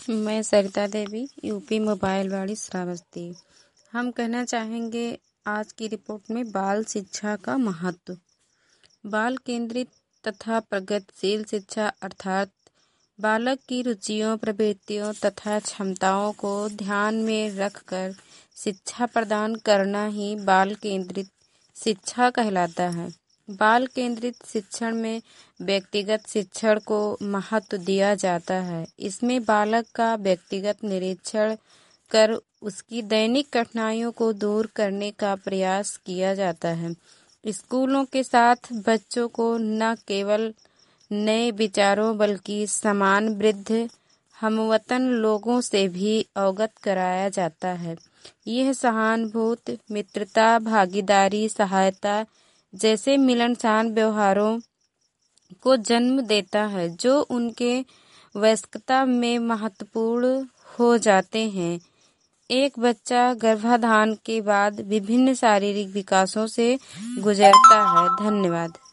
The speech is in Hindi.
मैं सरिता देवी, यूपी मोबाइल वाली श्रावस्ती। हम कहना चाहेंगे आज की रिपोर्ट में बाल शिक्षा का महत्व। बाल केंद्रित तथा प्रगतिशील शिक्षा अर्थात बालक की रुचियों, प्रवृत्तियों तथा क्षमताओं को ध्यान में रखकर शिक्षा प्रदान करना ही बाल केंद्रित शिक्षा कहलाता है। बाल केंद्रित शिक्षण में व्यक्तिगत शिक्षण को महत्व दिया जाता है। इसमें बालक का व्यक्तिगत निरीक्षण कर उसकी दैनिक कठिनाइयों को दूर करने का प्रयास किया जाता है। स्कूलों के साथ बच्चों को न केवल नए विचारों बल्कि समान वृद्ध हमवतन लोगों से भी अवगत कराया जाता है। यह सहानुभूति, मित्रता, भागीदारी, सहायता जैसे मिलनसार व्यवहारों को जन्म देता है, जो उनके वयस्कता में महत्वपूर्ण हो जाते हैं। एक बच्चा गर्भाधान के बाद विभिन्न शारीरिक विकासों से गुजरता है। धन्यवाद।